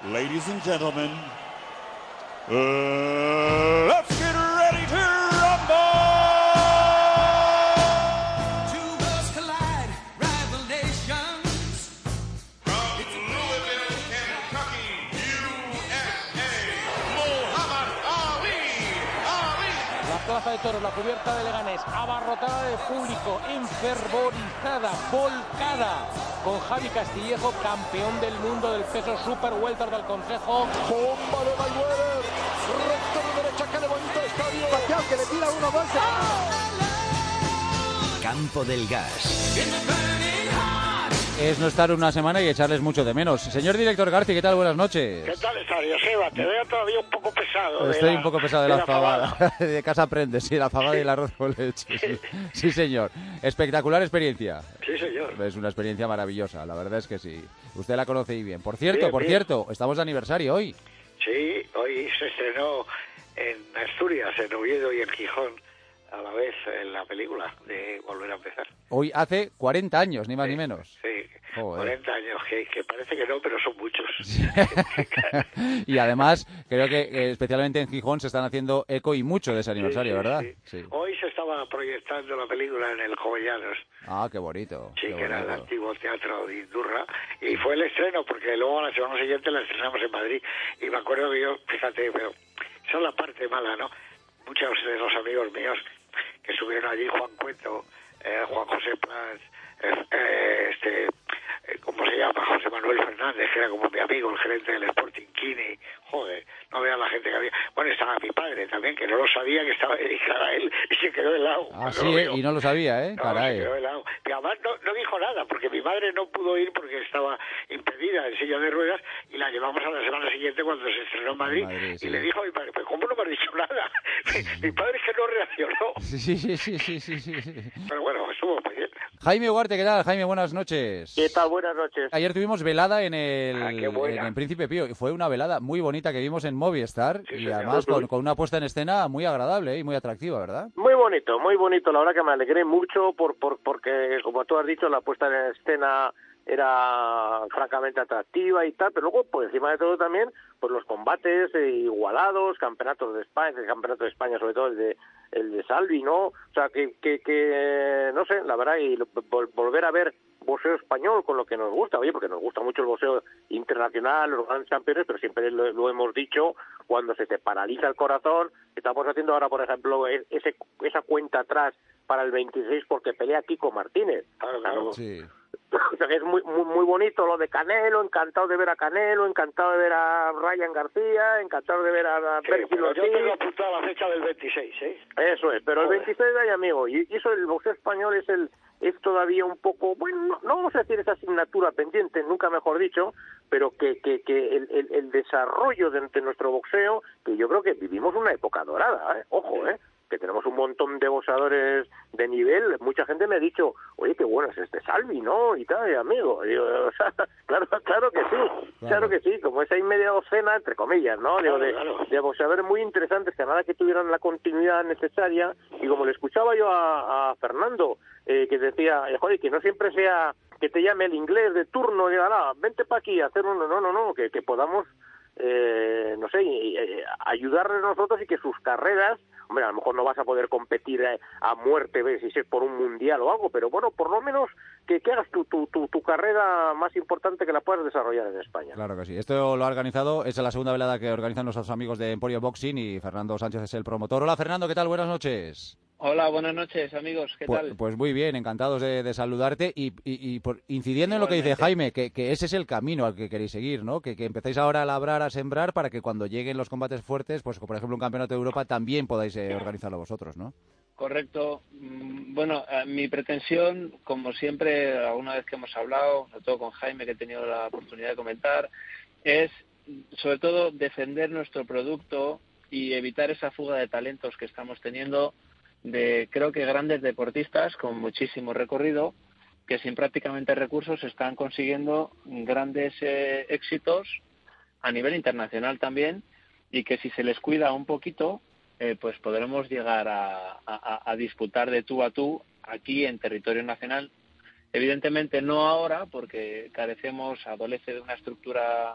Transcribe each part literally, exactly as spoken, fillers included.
Ladies and gentlemen, uh, let's get ready to rumble! Two worlds collide, rival nations. From Louisville, Kentucky, U S A, Muhammad Ali. Ali. La plaza de toros, la cubierta de Leganés, abarrotada de público, enfervorizada, volcada, con Javi Castillejo, campeón del mundo del peso super welter del Consejo. Bomba de Mayweather, recto de derecha que levanta el estadio. Pacquiao que le tira uno, dos. Campo del Gas. Es no estar una semana y echarles mucho de menos. Señor director Garci, ¿qué tal? Buenas noches. ¿Qué tal estás, Joseba? Te veo todavía un poco pesado. Estoy la, un poco pesado de, de la, la fabada. fabada. De casa aprende, sí, la fabada y el arroz con leche. Sí. Sí, señor. Espectacular experiencia. Sí, señor. Es una experiencia maravillosa, la verdad es que sí. Usted la conoce y bien. Por cierto, bien, por bien. cierto, estamos de aniversario hoy. Sí, hoy se estrenó en Asturias, en Oviedo y en Gijón, a la vez en la película de Volver a Empezar. Hoy hace cuarenta años, ni más sí, ni menos. Sí, Joder. cuarenta años, que, que parece que no, pero son muchos. Sí. Y además, creo que eh, especialmente en Gijón se están haciendo eco y mucho de ese aniversario, sí, sí, ¿verdad? Sí. Sí. Hoy se estaba proyectando la película en el Jovellanos. Ah, qué bonito. Sí, qué que bonito. era el antiguo teatro de Indurra. Y fue el estreno, porque luego la semana siguiente la estrenamos en Madrid. Y me acuerdo que yo, fíjate, pero esa es la parte mala, ¿no? Muchos de los amigos míos que estuvieron allí, Juan Cueto, eh, Juan José Plans, eh, eh, este, eh, ¿cómo se llama? José Manuel Fernández, que era como mi amigo, el gerente del Sporting Kini. Joder, no vean la gente que había. Bueno, estaba mi padre también, que no lo sabía que estaba dedicada a él, y se quedó helado. Ah, sí, eh, y no lo sabía, ¿eh? No, Caray. se quedó helado. Y además no, no dijo nada, porque mi madre no pudo ir porque estaba impedida en silla de ruedas, y la llevamos a la semana siguiente cuando se estrenó en Madrid, Madrid sí. Y le dijo a mi padre, pues ¿cómo no me has dicho nada? Mi padre es que no reaccionó. Sí, sí, sí, sí, sí, sí, sí. Pero bueno, estuvo muy bien. Jaime Ugarte, ¿qué tal? Jaime, buenas noches. ¿Qué tal? Buenas noches. Ayer tuvimos velada en el, Ah, qué buena. en el Príncipe Pío, y fue una velada muy bonita que vimos en Movistar, Sí, y señor. además con, con una puesta en escena muy agradable y muy atractiva, ¿verdad? Muy bonito, muy bonito. La verdad que me alegré mucho por, por porque, como tú has dicho, la puesta en escena era francamente atractiva y tal, pero luego, por encima de todo también, pues los combates eh, igualados, campeonatos de España, el campeonato de España, sobre todo el de el de Salvi, ¿no? O sea, que, que, que no sé, la verdad, y vol volver a ver boxeo español con lo que nos gusta, oye, porque nos gusta mucho el boxeo internacional, los grandes campeones, pero siempre lo, lo hemos dicho, cuando se te paraliza el corazón, estamos haciendo ahora, por ejemplo, ese, esa cuenta atrás para el veintiséis porque pelea Kiko Martínez. Claro, claro. Sí. O sea que es muy, muy muy bonito lo de Canelo, encantado de ver a Canelo, encantado de ver a Ryan García, encantado de ver a Sí, Berkil pero yo Ortiz. tengo apuntada la fecha del veintiséis, ¿eh? Eso es, pero el Joder. veintiséis de ahí, amigo, y eso el boxeo español es el es todavía un poco, bueno, no, no vamos a decir esa asignatura pendiente, nunca mejor dicho, pero que que, que el, el, el desarrollo de, de nuestro boxeo, que yo creo que vivimos una época dorada, ¿eh? Ojo, ¿eh? Que tenemos un montón de boxeadores de nivel. Mucha gente me ha dicho, oye, qué bueno es este Salvi, ¿no? Y tal, y amigo. Y yo, o sea, claro, claro que sí, claro. claro que sí, como esa y media docena, entre comillas, ¿no? Digo, Claro, de, claro. de boxeadores muy interesantes, que nada que tuvieran la continuidad necesaria. Y como le escuchaba yo a, a Fernando, eh, que decía, eh, joder, que no siempre sea que te llame el inglés de turno, y diga, no, vente para aquí a hacer uno, no, no, no, que, que podamos, eh, no sé, eh, ayudarles nosotros y que sus carreras, hombre, a lo mejor no vas a poder competir a, a muerte, ves, si es por un mundial o algo, pero bueno, por lo menos que, que hagas tu, tu, tu, tu carrera más importante, que la puedas desarrollar en España. Claro que sí. Esto lo ha organizado, es la segunda velada que organizan nuestros amigos de Emporio Boxing y Fernando Sánchez es el promotor. Hola, Fernando, ¿qué tal? Buenas noches. Hola, buenas noches, amigos, ¿qué pues, tal? Pues muy bien, encantados de, de saludarte y, y, y por, incidiendo en lo que dice Jaime, que, que ese es el camino al que queréis seguir, ¿no? Que, que empecéis ahora a labrar, a sembrar, para que cuando lleguen los combates fuertes, pues por ejemplo un campeonato de Europa, también podáis eh, organizarlo vosotros, ¿no? Correcto. Bueno, eh, mi pretensión, como siempre, alguna vez que hemos hablado, sobre todo con Jaime, que he tenido la oportunidad de comentar, es sobre todo defender nuestro producto y evitar esa fuga de talentos que estamos teniendo, de creo que grandes deportistas con muchísimo recorrido, que sin prácticamente recursos están consiguiendo grandes eh, éxitos a nivel internacional también, y que si se les cuida un poquito, eh, pues podremos llegar a, a, a disputar de tú a tú aquí en territorio nacional. Evidentemente no ahora, porque carecemos, adolece de una estructura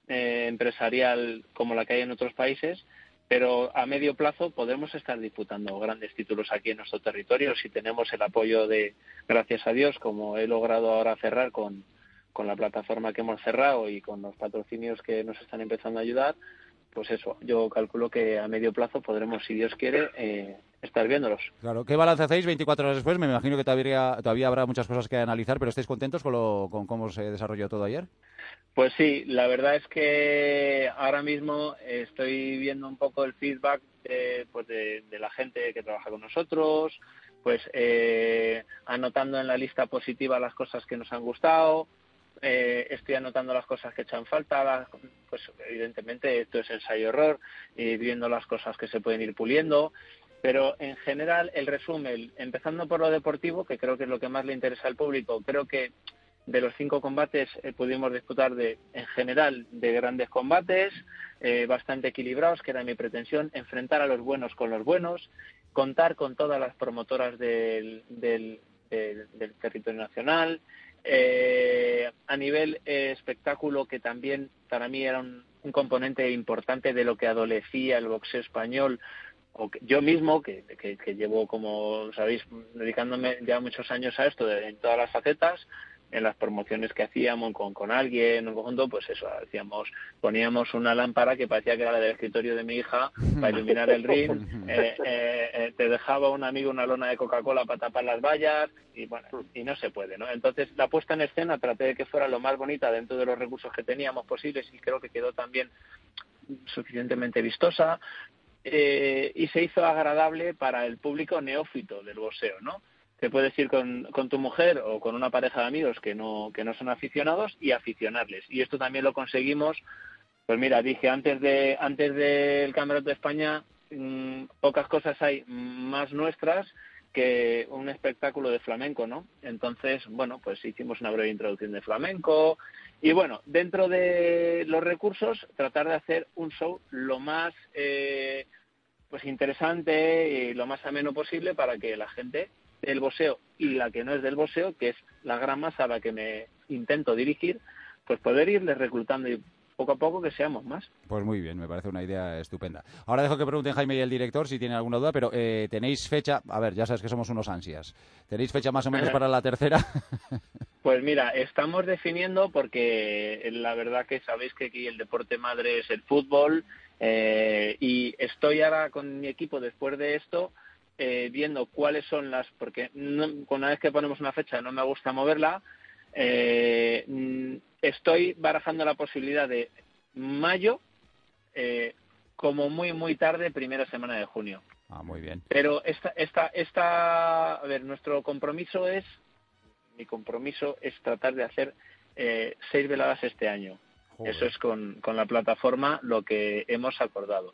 eh, empresarial como la que hay en otros países, pero a medio plazo podemos estar disputando grandes títulos aquí en nuestro territorio si tenemos el apoyo de, gracias a Dios, como he logrado ahora cerrar con, con la plataforma que hemos cerrado y con los patrocinios que nos están empezando a ayudar. Pues eso, yo calculo que a medio plazo podremos, si Dios quiere, eh, estar viéndolos. Claro, ¿qué balance hacéis veinticuatro horas después? Me imagino que todavía, todavía habrá muchas cosas que analizar, pero ¿estáis contentos con, lo, con cómo se desarrolló todo ayer? Pues sí, la verdad es que ahora mismo estoy viendo un poco el feedback de, pues de, de la gente que trabaja con nosotros, pues eh, anotando en la lista positiva las cosas que nos han gustado. Eh, estoy anotando las cosas que echan falta, las, pues evidentemente esto es ensayo-error, y viendo las cosas que se pueden ir puliendo, pero en general el resumen, empezando por lo deportivo, que creo que es lo que más le interesa al público, creo que de los cinco combates eh, pudimos disputar de, en general, de grandes combates, eh, bastante equilibrados, que era mi pretensión, enfrentar a los buenos con los buenos, contar con todas las promotoras del, del, del, del territorio nacional. Eh, a nivel eh, espectáculo, que también para mí era un, un componente importante de lo que adolecía el boxeo español, o que, yo mismo, que, que, que llevo, como sabéis, dedicándome ya muchos años a esto, de, en todas las facetas, en las promociones que hacíamos con, con alguien, en conjunto, pues eso, hacíamos, poníamos una lámpara que parecía que era la del escritorio de mi hija para iluminar el ring, eh, eh, eh, te dejaba un amigo una lona de Coca-Cola para tapar las vallas, y bueno, y no se puede, ¿no? Entonces, la puesta en escena traté de que fuera lo más bonita dentro de los recursos que teníamos posibles, y creo que quedó también suficientemente vistosa, eh, y se hizo agradable para el público neófito del boxeo, ¿no? Te puedes ir con, con tu mujer o con una pareja de amigos que no que no son aficionados y aficionarles. Y esto también lo conseguimos. Pues mira, dije antes de antes del Campeonato de España, mmm, pocas cosas hay más nuestras que un espectáculo de flamenco, ¿no? Entonces, bueno, pues hicimos una breve introducción de flamenco y bueno, dentro de los recursos, tratar de hacer un show lo más eh, pues interesante y lo más ameno posible para que la gente del boxeo y la que no es del boxeo, que es la gran masa a la que me intento dirigir, pues poder irles reclutando y poco a poco que seamos más. Pues muy bien, me parece una idea estupenda. Ahora dejo que pregunten Jaime y el director si tienen alguna duda, pero eh, ¿tenéis fecha? A ver, ya sabes que somos unos ansias. ¿Tenéis fecha más o menos para la tercera? Pues mira, estamos definiendo porque la verdad que sabéis que aquí el deporte madre es el fútbol, eh, y estoy ahora con mi equipo después de esto Eh, viendo cuáles son las, porque no, una vez que ponemos una fecha no me gusta moverla, eh, estoy barajando la posibilidad de mayo, eh, como muy muy tarde, primera semana de junio. Ah, muy bien. Pero esta, esta, esta, a ver, nuestro compromiso es, mi compromiso es tratar de hacer eh, seis veladas este año. Joder. Eso es con, con la plataforma lo que hemos acordado.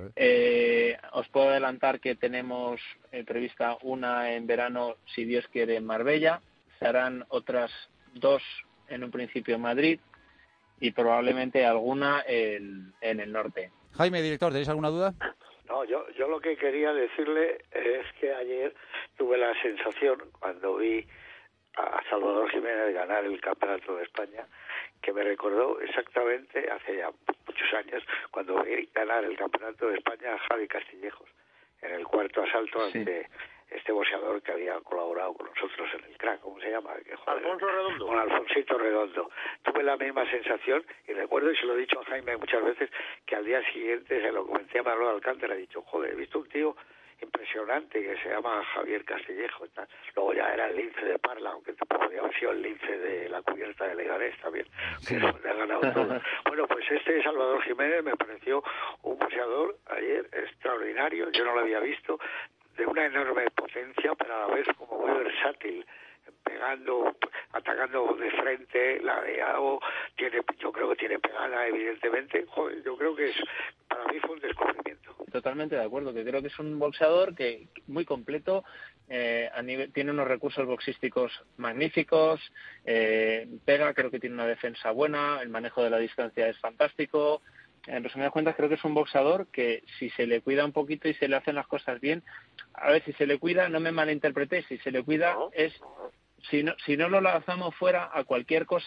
Eh, os puedo adelantar que tenemos eh, prevista una en verano, si Dios quiere, en Marbella. Se harán otras dos en un principio en Madrid y probablemente alguna en, en el norte. Jaime, director, ¿tenéis alguna duda? No, yo, yo lo que quería decirle es que ayer tuve la sensación, cuando vi a Salvador Jiménez ganar el Campeonato de España, que me recordó exactamente hace ya muchos años cuando vi ganar el Campeonato de España a Javi Castillejos en el cuarto asalto ante sí. este boxeador que había colaborado con nosotros en el crack, ¿cómo se llama? Que, joder, Alfonso Redondo. Con Alfonsito Redondo. Tuve la misma sensación y recuerdo, y se lo he dicho a Jaime muchas veces, que al día siguiente se lo comenté a Manuel Alcántara, he dicho, joder, he visto un tío impresionante que se llama Javier Castillejo y tal. Luego ya era el lince de Parla, aunque tampoco podía haber sido el lince de la cubierta de Leganés también, que le ha ganado todo. Bueno, pues este Salvador Jiménez me pareció un boxeador ayer extraordinario, yo no lo había visto, de una enorme potencia, pero a la vez como muy versátil, pegando, atacando de frente, ladeado, tiene, yo creo que tiene pegada, evidentemente. Joder, yo creo que es, para mí fue un descubrimiento. Totalmente de acuerdo, que creo que es un boxeador que muy completo, eh, a nivel, tiene unos recursos boxísticos magníficos, eh, pega, creo que tiene una defensa buena, el manejo de la distancia es fantástico. En resumidas cuentas, creo que es un boxeador que si se le cuida un poquito y se le hacen las cosas bien, a ver, si se le cuida, no me malinterpretéis, si se le cuida es, si no, si no lo lanzamos fuera a cualquier cosa,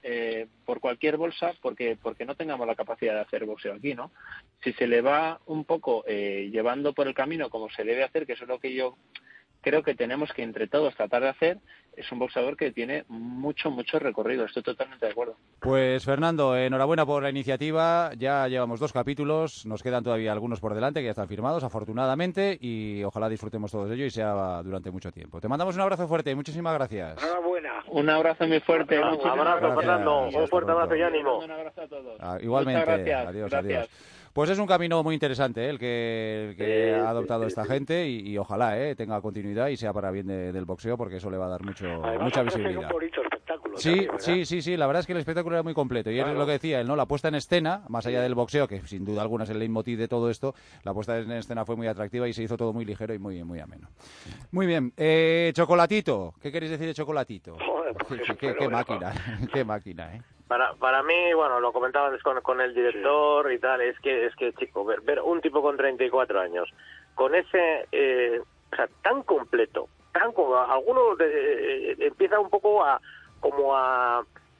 eh, por cualquier bolsa porque porque no tengamos la capacidad de hacer boxeo aquí, ¿no? Si se le va un poco eh, llevando por el camino como se debe hacer, que eso es lo que yo creo que tenemos que entre todos tratar de hacer, es un boxeador que tiene mucho, mucho recorrido. Estoy totalmente de acuerdo. Pues Fernando, enhorabuena por la iniciativa. Ya llevamos dos capítulos, nos quedan todavía algunos por delante que ya están firmados, afortunadamente, y ojalá disfrutemos todos de ello y sea durante mucho tiempo. Te mandamos un abrazo fuerte y muchísimas gracias. Enhorabuena. Un abrazo muy fuerte. Un abrazo, gracias. Fernando. Gracias, Un fuerte abrazo y ánimo. Un abrazo a todos. Ah, igualmente. Muchas gracias. Adiós, gracias. adiós. Pues es un camino muy interesante, ¿eh? el que, el que Sí, ha adoptado sí, esta sí. gente y, y ojalá ¿eh? tenga continuidad y sea para bien de- del boxeo porque eso le va a dar mucho, Además, mucha ofrecen visibilidad. un bonito espectáculo. Sí, también, ¿verdad? sí, sí, sí, la verdad es que el espectáculo era muy completo y es Claro. lo que decía él, ¿no? La puesta en escena, más allá del boxeo, que sin duda alguna es el leitmotiv de todo esto, la puesta en escena fue muy atractiva y se hizo todo muy ligero y muy, muy ameno. Muy bien, eh, Chocolatito, ¿qué queréis decir de Chocolatito? Joder, pues qué, eso, qué- pero qué bueno. máquina, qué máquina, ¿eh? Para para mí, bueno, lo comentaba antes con, con el director y tal, es que, es que chico, ver, ver un tipo con treinta y cuatro años, con ese, eh, o sea, tan completo, tan como, algunos de- eh, empieza un poco a, como a,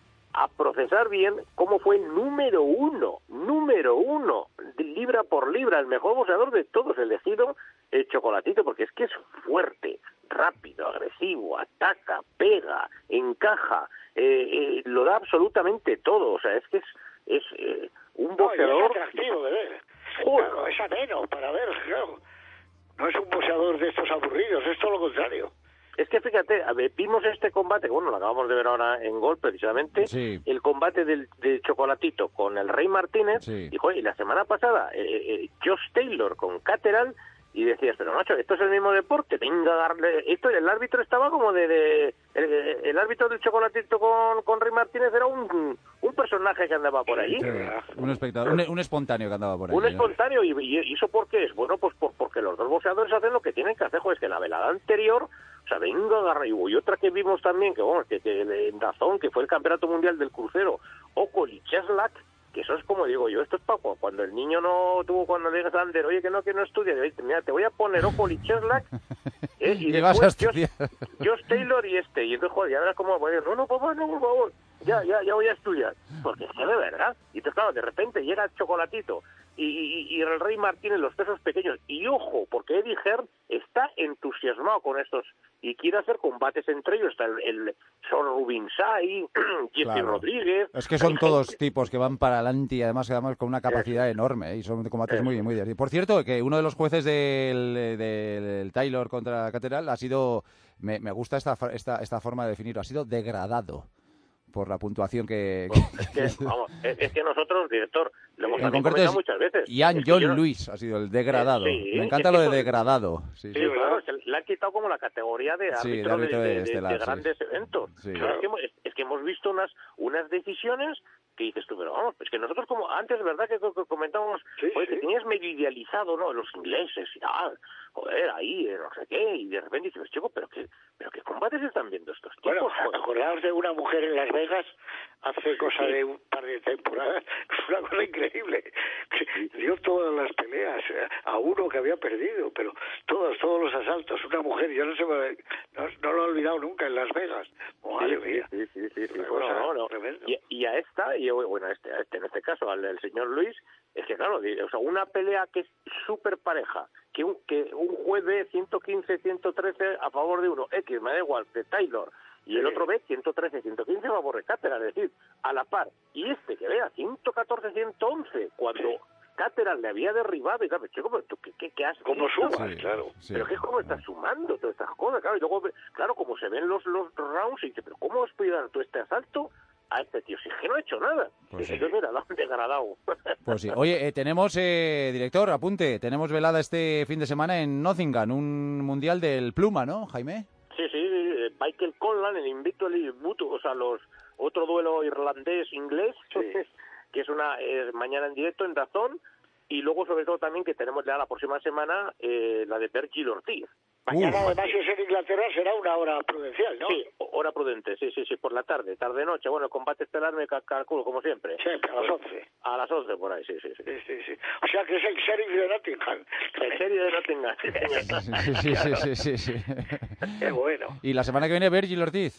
a procesar bien cómo fue número uno, número uno, libra por libra, el mejor boxeador de todos, elegido el Chocolatito, porque es que es fuerte, rápido, agresivo, ataca, pega, encaja, eh, eh, lo da absolutamente todo, o sea, es que es, es eh, un No, y boxeador... es atractivo de ver. Joder. Claro, es ameno para ver, claro. No es un boxeador de estos aburridos, es todo lo contrario. Es que fíjate, a ver, vimos este combate, bueno, lo acabamos de ver ahora en Gol precisamente, Sí. el combate del, de Chocolatito con el Rey Martínez, Sí. y, joder, y la semana pasada eh, eh, Josh Taylor con Cateral, y decías, pero macho, esto es el mismo deporte, venga a darle... Esto, el árbitro estaba como de... de- el, el árbitro del Chocolatito con, con Rey Martínez era un, un personaje que andaba por allí. Sí, un espectador, un, un espontáneo que andaba por ahí. Un ¿no? espontáneo, y, y y eso por qué es? Bueno, pues por, porque los dos boxeadores hacen lo que tienen que hacer, joder, es que la velada anterior, o sea, venga, agarra, y y otra que vimos también, que bueno, que, que en Dazón, que fue el campeonato mundial del crucero, Okol y Cheslak, que eso es como digo yo, esto es para cuando el niño no tuvo, cuando le digas a Ander, oye, que no, que no estudia, mira, te voy a poner Okol y Cheslak, ¿eh? y Y vas a después Josh, estudiar. Josh Taylor y este, y entonces, joder, ya verás cómo voy a decir, no, no, papá, no, por favor, ya, ya, ya voy a estudiar, porque es que de verdad, y entonces claro, de repente llega el Chocolatito, y, y, y el Rey Martínez, los pesos pequeños, y ojo, porque Eddie Hearn está entusiasmado con estos, y quiere hacer combates entre ellos, está el, el Son Rubinsay, Jesse Claro. Rodríguez. Es que son hay todos gente- tipos que van para adelante y además, además con una capacidad enorme ¿eh? Y son combates muy, muy divertidos. Por cierto, que uno de los jueces del, del Taylor contra Cateral ha sido, me, me gusta esta, esta, esta forma de definirlo, ha sido degradado por la puntuación que... Es que, vamos, es, es que nosotros, director, lo hemos en también concreto es comentado muchas veces. Ian Es que John yo no- Lewis ha sido el degradado. Eh, sí, me encanta es lo que de eso- degradado. Sí, Sí, sí. claro, es que le han quitado como la categoría de Sí, de árbitro, árbitro de, de de- de- estelar, de sí. grandes eventos. Sí. Pero es, que hemos, es, es que hemos visto unas unas decisiones que dices tú, pero vamos, es que nosotros como antes, ¿verdad? Que, co- co- comentábamos, Sí, oye, que sí. tenías medio idealizado, ¿no? Los ingleses y tal, joder, ahí, eh, no sé qué, y de repente dices, chico, pero qué, pero qué combates están viendo estos tipos, Bueno, joder. acordaos de una mujer en Las Vegas hace cosa de un par de temporadas, fue una cosa increíble, que dio todas las peleas eh, a uno que había perdido, pero todos, todos los asaltos, una mujer, yo no sé, no, no lo he olvidado nunca en Las Vegas, madre Sí, mía. sí, sí, sí, sí, Una bueno, cosa no, no. tremenda. Y, y a esta, y bueno, a este, a este, en este caso, al del señor Luis, es que claro, di- o sea, una pelea que es súper pareja, que un, que un juez ve ciento quince, ciento trece a favor de uno, X, me da igual, de Taylor, y el Sí. otro ve ciento trece, ciento quince a favor de Cateral, es decir, a la par, y este que vea ciento catorce, ciento once, cuando Cateral le había derribado, y claro, chico, pero tú, ¿qué, qué, qué has ¿Cómo visto? subas? Sí, Claro. sí. Pero que cómo estás sumando todas estas cosas, claro, y luego, ve- claro, como se ven los, los rounds, y dice, pero ¿cómo has podido dar tú este asalto a este tío? Si es que no ha hecho nada. Pues sí. Entonces, mira, lo han degradado. Pues sí. Oye, eh, tenemos, eh, director, apunte, tenemos velada este fin de semana en Nottingham, un mundial del pluma, ¿no, Jaime? Sí, sí, eh, Michael Conlan, el invicto, el Butu, o sea, los otro duelo irlandés-inglés, Sí. que es una eh, mañana en directo en Dazón, y luego sobre todo también que tenemos ya la próxima semana eh, la de Virgil Ortiz. Mañana Uf. además si es en Inglaterra será una hora prudencial, ¿no? Sí, hora prudente, sí, sí, sí, por la tarde, tarde-noche. Bueno, el combate estelar me ca- calculo, como siempre. Siempre, a las once. A las once por ahí, sí, sí, sí. Sí, sí, sí. O sea que es el sheriff de Nottingham. En serio de Nottingham, sí, señor. Sí, sí, sí, sí, sí, sí. Qué bueno. Y la semana que viene, Virgil Ortiz.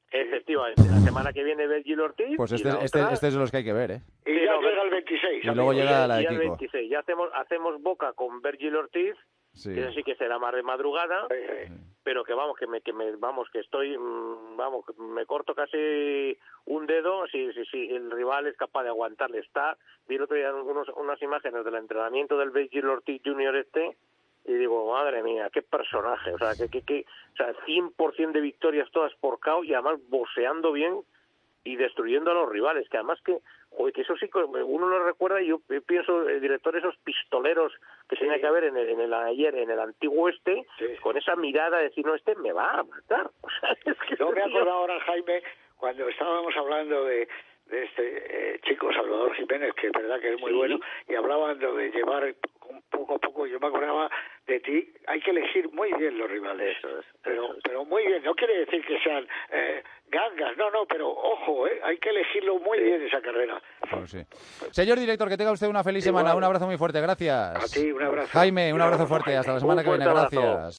Efectivamente, la semana que viene Virgil Ortiz. Pues y este, la este, otra- este es de los que hay que ver, ¿eh? Y Sí, ya no, llega el veintiséis. Y luego amigo. llega la de y el Kiko. veintiséis. Ya hacemos, hacemos boca con Virgil Ortiz, Sí. que sí que será más de madrugada, Sí, sí. pero que vamos, que me, que me, vamos, que estoy, mm, vamos, que me corto casi un dedo si, si, si el rival es capaz de aguantarle. Está, vi el otro día unos, unas imágenes del entrenamiento del Virgil Ortiz Junior este, y digo, madre mía, qué personaje, o sea, que, que, que o sea, cien por ciento de victorias todas por K O y además boxeando bien y destruyendo a los rivales, que además que, joder, que eso sí, uno lo recuerda y yo pienso, el director, esos pistoleros que Sí. tenía que haber en el, en el ayer, en el antiguo este, Sí. con esa mirada de decir, no, este me va a matar. O sea, es que Yo me ese tío- acuerdo ahora, Jaime, cuando estábamos hablando de, de este eh, chico Salvador Jiménez, que es verdad que es muy Sí. bueno, y hablaban de llevar un poco a poco, yo me acordaba de ti, hay que elegir muy bien los rivales. Eso es, pero, eso es. pero muy bien, no quiere decir que sean eh, gangas, no, no, pero ojo, eh, hay que elegirlo muy bien esa carrera. Pues sí. Señor director, que tenga usted una feliz Igual. semana. Un abrazo muy fuerte, gracias. A ti, un abrazo. Jaime, un Un abrazo abrazo, fuerte. Jaime. Hasta la semana Un que viene, fuerte abrazo. gracias.